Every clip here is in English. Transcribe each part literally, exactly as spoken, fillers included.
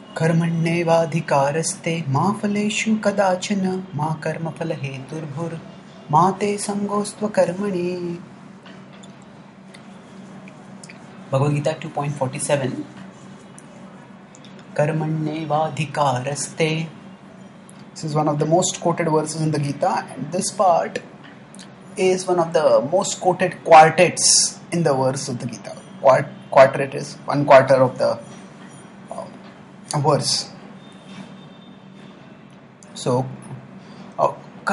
कर्मण्येवाधिकारस्ते मा फलेषु कदाचन मा कर्मफलहेतुर्भुर् मा ते संगोऽस्त्वकर्मणि. Bhagavad Gita two point forty-seven. Karmanyevadhikaraste. This is one of the most quoted verses in the Gita, and this part is one of the most quoted quartets in the verse of the Gita. Quart, quartet is one quarter of the uh, verse. So, uh,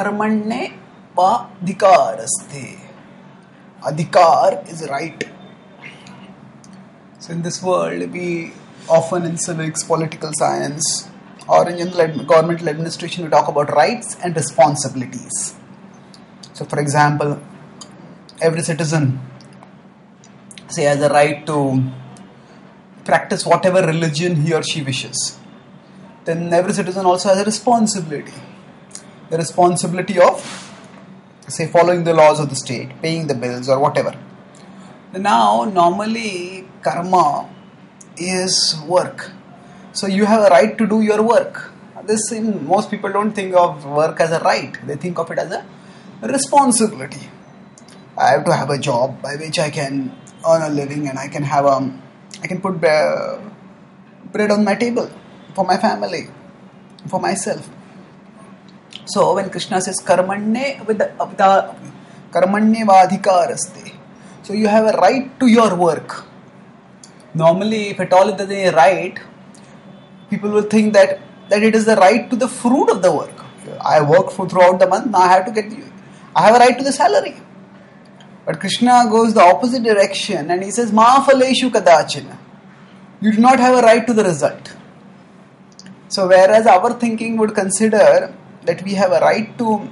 Karmanyevadhikaraste. Adhikar is right. So in this world, we often in civics, political science, or in general governmental administration, we talk about rights and responsibilities. So for example, every citizen, say, has a right to practice whatever religion he or she wishes. Then every citizen also has a responsibility. The responsibility of, say, following the laws of the state, paying the bills or whatever. Now, normally, karma is work. So you have a right to do your work. This in most people don't think of work as a right. They think of it as a responsibility. I have to have a job by which I can earn a living and I can have a, I can put bread on my table for my family, for myself. So when Krishna says karmanye with the karmanye vadhikaraste. So you have a right to your work. Normally, if at all it is a right, people will think that, that it is the right to the fruit of the work. I work for throughout the month, now I have to get, I have a right to the salary. But Krishna goes the opposite direction and he says, Ma faleshu kadachina. You do not have a right to the result. So whereas our thinking would consider that we have a right to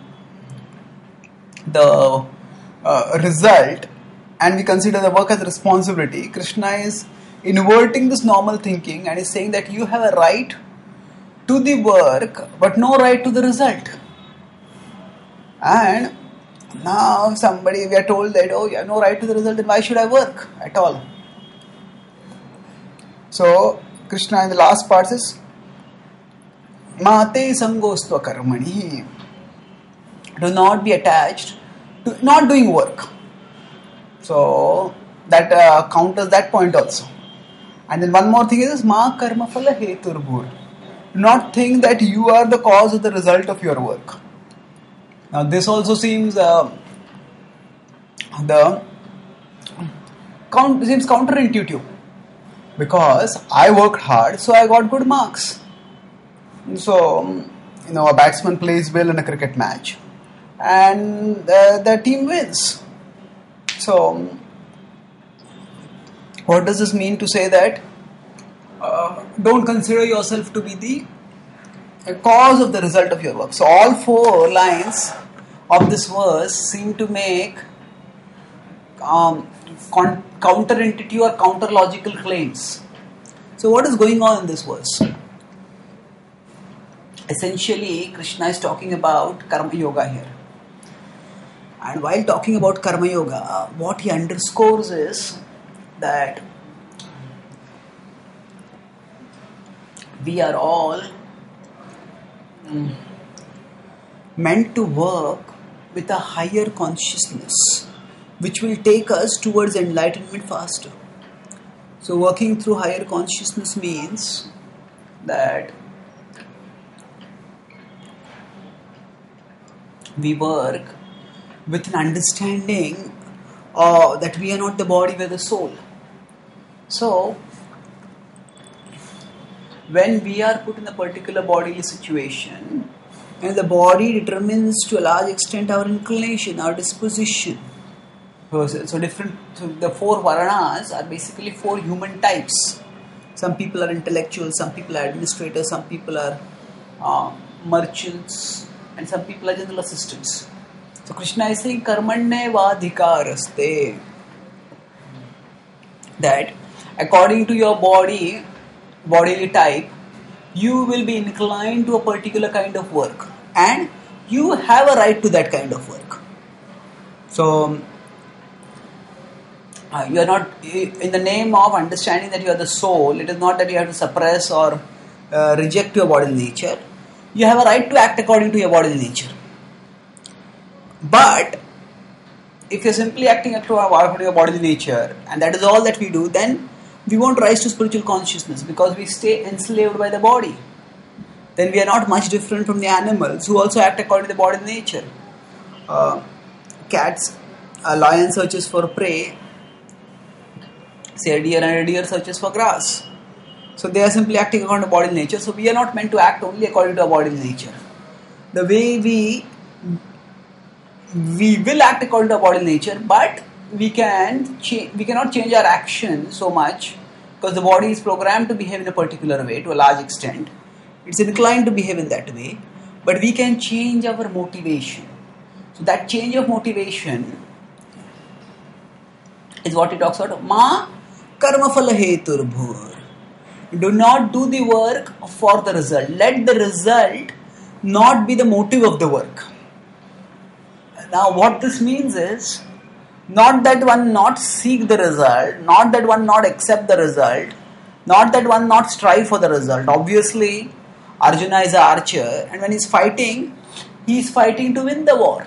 the uh, result, and we consider the work as a responsibility, Krishna is inverting this normal thinking and is saying that you have a right to the work but no right to the result. And now somebody, we are told that, oh, you have no right to the result, then why should I work at all? So Krishna in the last part says, Mate sangostva karmani. Do not be attached to not doing work. So that uh, counters that point also. And then one more thing is ma karma phala heturbhur. Do not think that you are the cause of the result of your work. Now this also seems uh, the count seems counterintuitive, because I worked hard, so I got good marks. So you know, a batsman plays well in a cricket match, and the, the team wins. So, what does this mean to say that uh, don't consider yourself to be the uh, cause of the result of your work? So, all four lines of this verse seem to make um, con- counterintuitive or counter-logical claims. So, what is going on in this verse? Essentially, Krishna is talking about Karma Yoga here. And while talking about Karma Yoga, what he underscores is that we are all mm, meant to work with a higher consciousness, which will take us towards enlightenment faster. So working through higher consciousness means that we work with an understanding uh, that we are not the body, we are the soul. So, when we are put in a particular bodily situation, and the body determines to a large extent our inclination, our disposition. So, so different. So the four varanas are basically four human types. Some people are intellectuals, some people are administrators, some people are uh, merchants, and some people are general assistants. So Krishna is saying karmanyevadhikaraste, that according to your body, bodily type, you will be inclined to a particular kind of work, and you have a right to that kind of work. So uh, you are not, in the name of understanding that you are the soul, it is not that you have to suppress or uh, reject your bodily nature, you have a right to act according to your bodily nature. But if you're simply acting according to your bodily nature and that is all that we do, then we won't rise to spiritual consciousness because we stay enslaved by the body. Then we are not much different from the animals who also act according to the bodily nature. Uh, cats, a lion searches for prey, say a deer, and a deer searches for grass. So they are simply acting according to bodily nature. So we are not meant to act only according to our bodily nature. The way we we will act according to our bodily nature, but we can cha- we cannot change our action so much because the body is programmed to behave in a particular way to a large extent. It's inclined to behave in that way, but we can change our motivation. So that change of motivation is what he talks about. Ma karma phala hetur bhur. Do not do the work for the result. Let the result not be the motive of the work. Now what this means is not that one not seek the result, not that one not accept the result, not that one not strive for the result. Obviously, Arjuna is an archer, and when he's fighting, he's fighting to win the war.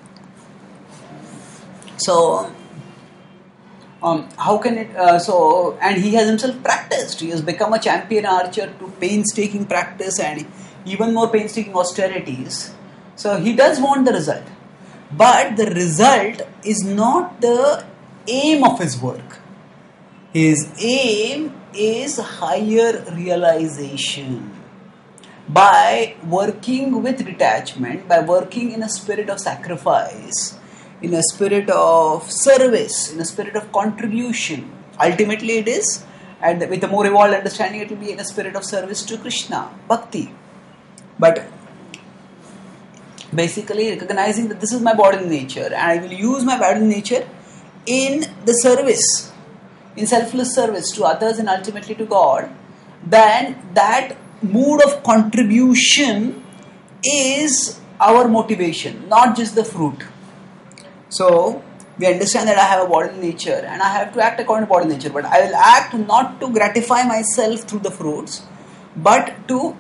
So, um, how can it, uh, so, and he has himself practiced. He has become a champion archer to painstaking practice and even more painstaking austerities. So, he does want the result. But the result is not the aim of his work. His aim is higher realization. By working with detachment, by working in a spirit of sacrifice, in a spirit of service, in a spirit of contribution. Ultimately it is, and with a more evolved understanding, it will be in a spirit of service to Krishna, bhakti. But basically recognizing that this is my bodily nature and I will use my bodily nature in the service, in selfless service to others and ultimately to God, then that mood of contribution is our motivation, not just the fruit. So, we understand that I have a bodily nature and I have to act according to bodily nature, but I will act not to gratify myself through the fruits, but to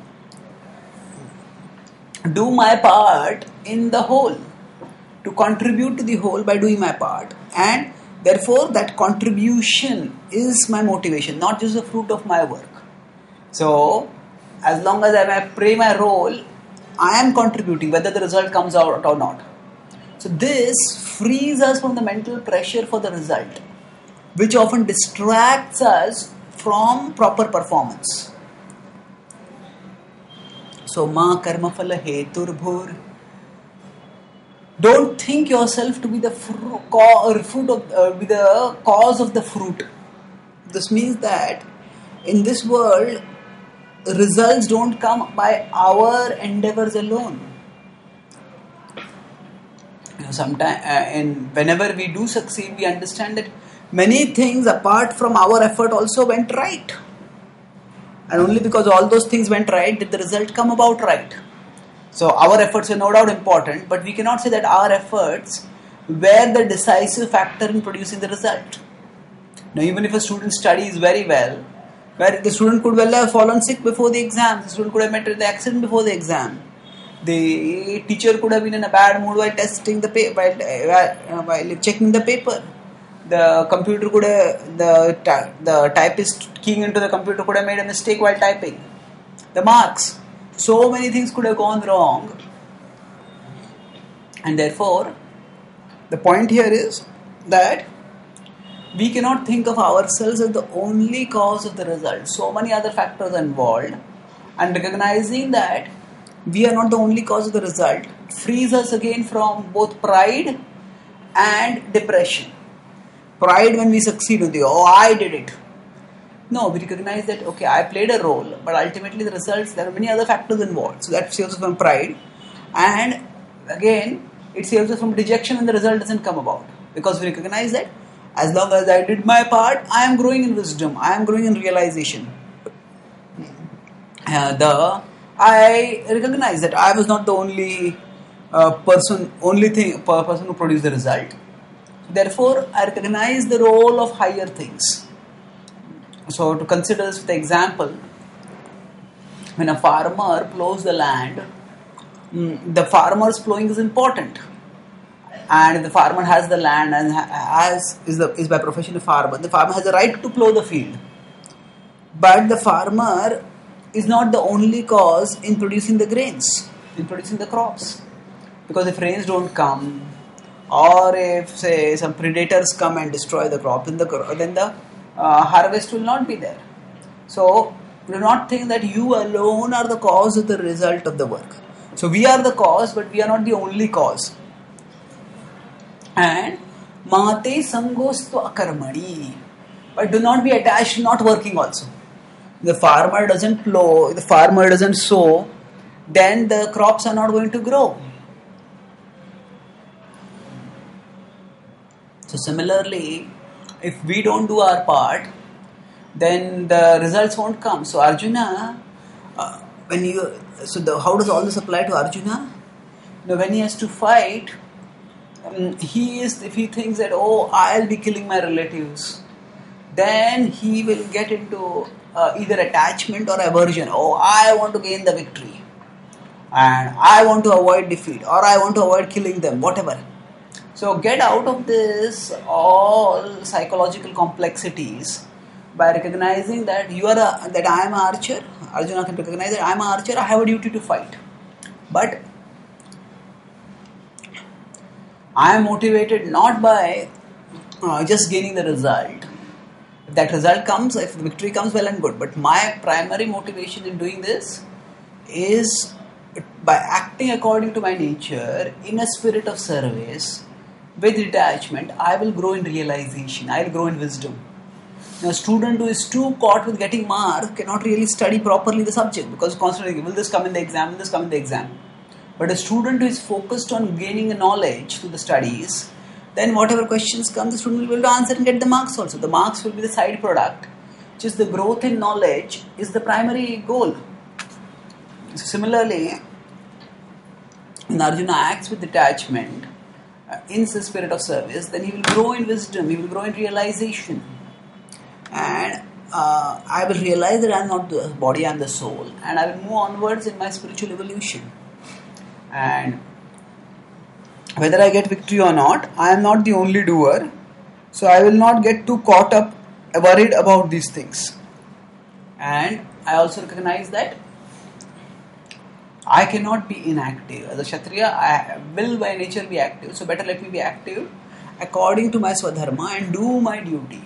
do my part in the whole, to contribute to the whole by doing my part, and therefore that contribution is my motivation, not just the fruit of my work. So, as long as I play my role, I am contributing whether the result comes out or not. So this frees us from the mental pressure for the result, which often distracts us from proper performance. So, ma karma phala hetur bhur. Don't think yourself to be the fruit, or fruit of, uh, be the cause of the fruit. This means that in this world, results don't come by our endeavors alone. You know, sometime, uh, and whenever we do succeed, we understand that many things apart from our effort also went right. And only because all those things went right did the result come about right. So our efforts are no doubt important, but we cannot say that our efforts were the decisive factor in producing the result. Now, even if a student studies very well, where the student could well have fallen sick before the exam, the student could have met with the accident before the exam, the teacher could have been in a bad mood while testing the paper, while, uh, while checking the paper. The computer could have, the, the typist keying into the computer could have made a mistake while typing. The marks. So many things could have gone wrong. And therefore, the point here is that we cannot think of ourselves as the only cause of the result. So many other factors are involved. And recognizing that we are not the only cause of the result frees us again from both pride and depression. Pride when we succeed with the, oh, I did it. No, we recognize that, okay, I played a role, but ultimately the results, there are many other factors involved. So that saves us from pride. And again, it saves us from dejection when the result doesn't come about. Because we recognize that as long as I did my part, I am growing in wisdom. I am growing in realization. Uh, the I recognize that I was not the only uh, person, only thing, person who produced the result. Therefore, I recognize the role of higher things. So, to consider this with the example, when a farmer plows the land, mm, the farmer's plowing is important. And if the farmer has the land and has is the is by profession a farmer, the farmer has the right to plow the field. But the farmer is not the only cause in producing the grains, in producing the crops. Because if rains don't come, or if say some predators come and destroy the crop, then the then the uh, harvest will not be there. So do not think that you alone are the cause of the result of the work. So we are the cause, but we are not the only cause. And mate sangostu akarmani, but do not be attached to not working also. The farmer doesn't plow, the farmer doesn't sow, then the crops are not going to grow. So similarly, if we don't do our part, then the results won't come. So Arjuna, uh, when you, so the, how does all this apply to Arjuna? You know, when he has to fight, um, he is, if he thinks that, oh, I'll be killing my relatives, then he will get into uh, either attachment or aversion. Oh, I want to gain the victory, and I want to avoid defeat, or I want to avoid killing them, whatever. So get out of this all psychological complexities by recognizing that you are a, that I am an archer. Arjuna can recognize that I am an archer. I have a duty to fight, but I am motivated not by uh, just gaining the result. If that result comes, if the victory comes, well and good. But my primary motivation in doing this is by acting according to my nature in a spirit of service. With detachment, I will grow in realization, I will grow in wisdom. Now, a student who is too caught with getting marks cannot really study properly the subject, because constantly, will this come in the exam, will this come in the exam. But a student who is focused on gaining a knowledge through the studies, then whatever questions come, the student will be able to answer and get the marks also. The marks will be the side product, which is the growth in knowledge is the primary goal. So similarly, when Arjuna acts with detachment, in the spirit of service, then he will grow in wisdom, he will grow in realization. And uh, I will realize that I am not the body, I am the soul. And I will move onwards in my spiritual evolution. And whether I get victory or not, I am not the only doer. So I will not get too caught up, worried about these things. And I also recognize that I cannot be inactive. As a Kshatriya, I will by nature be active. So better let me be active according to my Swadharma and do my duty.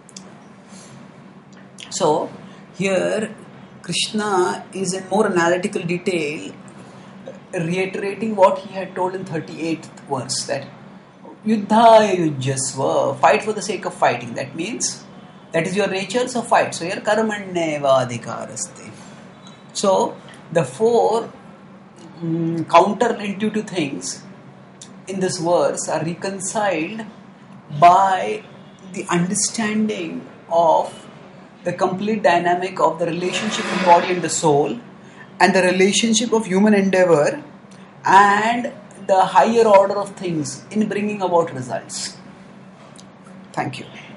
So here Krishna is in more analytical detail reiterating what he had told in thirty-eighth verse, that Yuddhaya yujyasva, fight for the sake of fighting. That means that is your nature, so fight. So here karmanyeva adhikaraste. So the four um, counterintuitive things in this verse are reconciled by the understanding of the complete dynamic of the relationship of the body and the soul, and the relationship of human endeavor and the higher order of things in bringing about results. Thank you.